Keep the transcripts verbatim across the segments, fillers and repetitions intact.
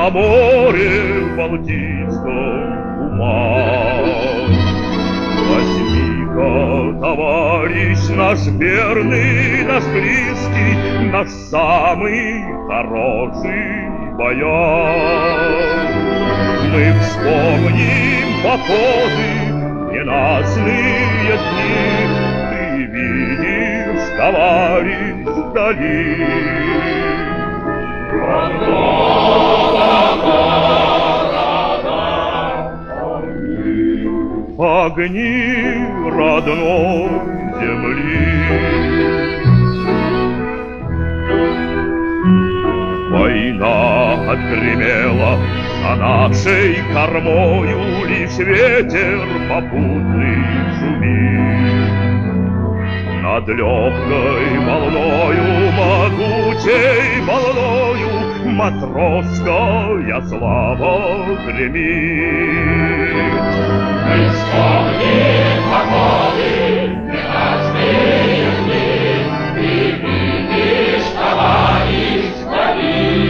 на море Балтийском умах. Возьми-ка, товарищ, наш верный, наш близкий, наш самый хороший бояр. Мы вспомним походы, ненастные дни. Ты видишь, товарищ, вдали огни родной земли. Война отгремела, а нашей кормою лишь ветер попутный шумит. Над легкой волною, могучей волною матросская слава гремит. Мы вспомним походы, ненастные дни. Ты видишь, товарищ, вдали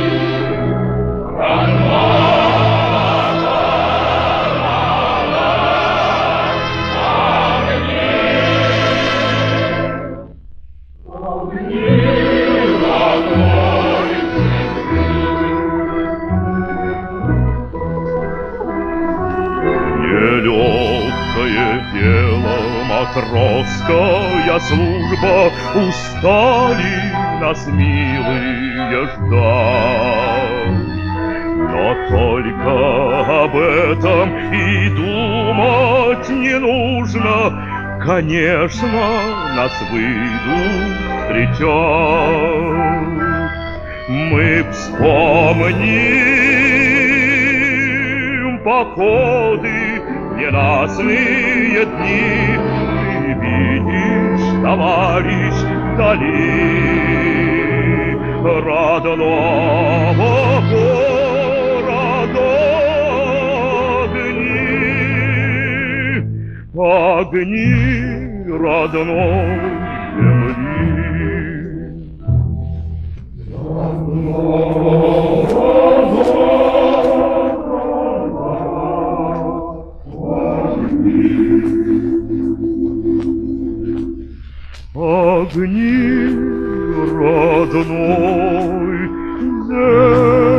нелегкое дело, матросская служба, устали нас, милые, ждать. Но только об этом и думать не нужно. Конечно, нас выйдут встречать. Мы вспомним походы, ненастные дни. Ты видишь, товарищ, вдали родного города огни, огни родной земли. Огни родной земли.